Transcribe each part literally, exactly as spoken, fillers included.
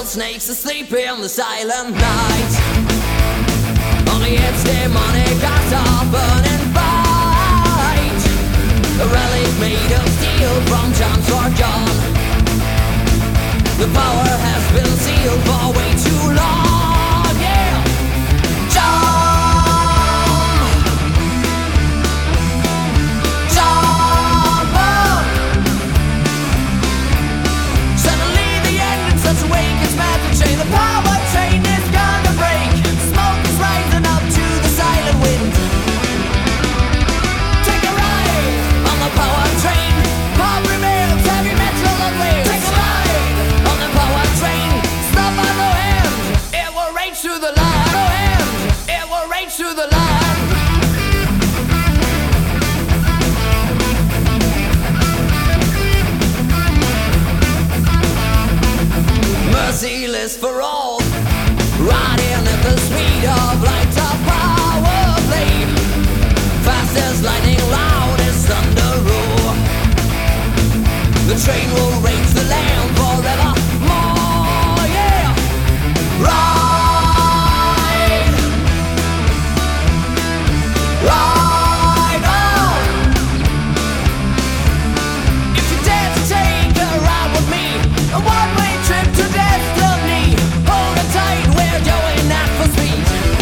snakes asleep in the silent night. Only its demonic eyes are burning bright. A relic made of steel from times far gone. The power has been sealed for way too long. Yeah, John, John Bob. Suddenly the engine sets awake. It's mad to chain. The power train is gonna break. Smoke is rising up to the silent wind. Take a ride on the power train. Pop remains, heavy metal and waves. Take a ride on the power train. Stop on no end. It will rage through the line. No end. It will rage through the line. Merciless for all, riding at the speed of light, a power blade, fast as lightning, loud as thunder roar. The train will rage the land forevermore. Yeah, ride, ride on. If you dare to take a ride with me, a one-way trip to destiny. Hold it tight, we're going at full speed.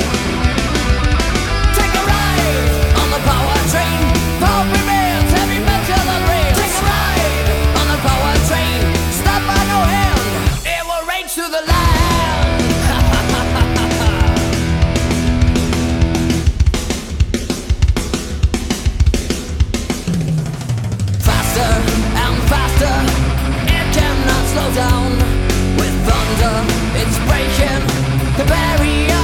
Take a ride on the power train. Pulp remains, heavy metal and rail. Take a ride on the power train. Stop by no end. It will rage through the land. Faster and faster, it cannot slow down. With thunder, it's breaking the barrier.